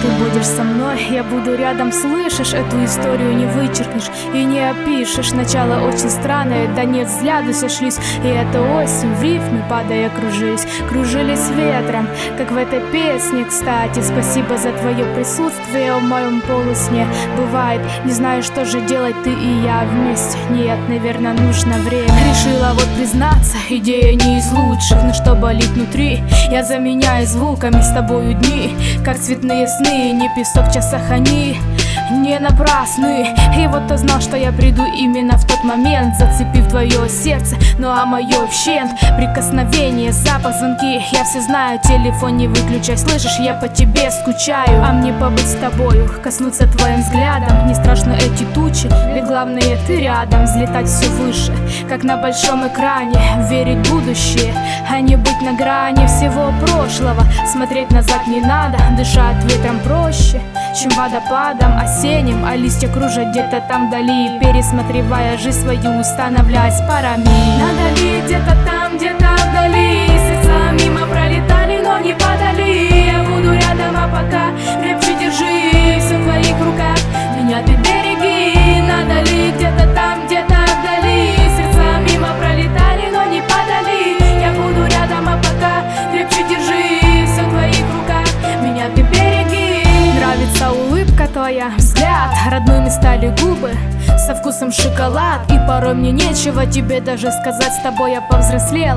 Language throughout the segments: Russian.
ты будешь со мной, я буду рядом, слышишь? Эту историю не вычеркнешь и не опишешь. Начало очень странное, да нет, взгляды сошлись. И это осень, в рифме падая кружились ветром, как в этой песне. Кстати, спасибо за твое присутствие в моем полусне. Бывает, не знаю, что же делать ты и я вместе. Нет, наверное, нужно время. Решила вот признаться, идея не из лучших, но что болит внутри, я заменяю звуками с тобою дни, как цветные сны, не песок в часах они не напрасны. И вот ты знал, что я приду именно в тот момент, зацепив твое сердце, ну а мое в щент. Прикосновение, запах, звонки, я все знаю, телефон не выключай. Слышишь, я по тебе скучаю, а мне побыть с тобою, коснуться твоим взглядом. Не страшно эти тучи, ведь главное ты рядом. Взлетать все выше, как на большом экране, верить в будущее, а не быть на грани всего прошлого. Смотреть назад не надо, дышать ветром проще, чем водопадом осенним, а листья кружат где-то там вдали, пересматривая жизнь свою, устанавливаясь парами. Надо ли где-то там, где-то вдали, сердца мимо пролетали, но не падали. Я буду рядом, а пока крепче держи, все в твоих руках, меня ты береги. Надо ли где-то там, где-то вдали, сердца мимо пролетали, но не падали. Я буду рядом, а пока крепче держи, все в твоих руках, меня ты береги. Нравится улыбка твоя, взгляд, родными стали губы со вкусом шоколад. И порой мне нечего тебе даже сказать, с тобой я повзрослела.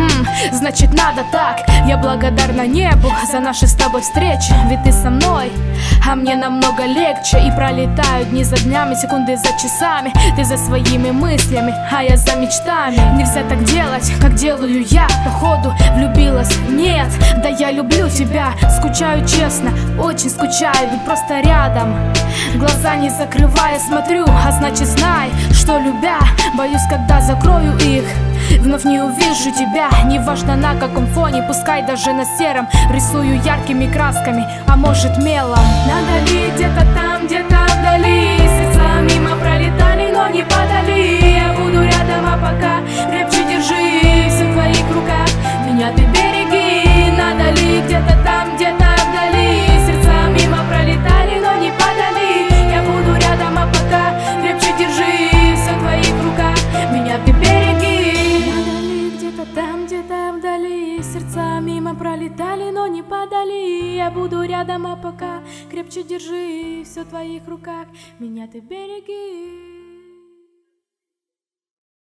Значит надо так. Я благодарна небу за наши с тобой встречи, ведь ты со мной, а мне намного легче. И пролетают дни за днями, секунды за часами. Ты за своими мыслями, а я за мечтами. Нельзя так делать, как делаю я. Походу влюбилась, нет, да я люблю тебя. Скучаю честно, очень скучаю, ведь просто рядом. Глаза не закрывая смотрю, а значит знай, что любя, боюсь, когда закрою их, вновь не увижу тебя. Неважно на каком фоне, пускай даже на сером, рисую яркими красками, а может мелом. Надо ли где-то там, где-то вдали, сердца мимо пролетали, но не падали. Я буду рядом, а пока крепче держи, все в твоих руках, меня ты береги. Надо ли где-то там, где-то вдали, сердца мимо пролетали, но не падали. Я буду рядом, а пока крепче держи, все в твоих руках, меня ты береги. Надо ли где-то там, где-то вдали, сердца мимо пролетали, но не падали. Я буду рядом, а пока крепче держи, все в твоих руках, меня ты береги.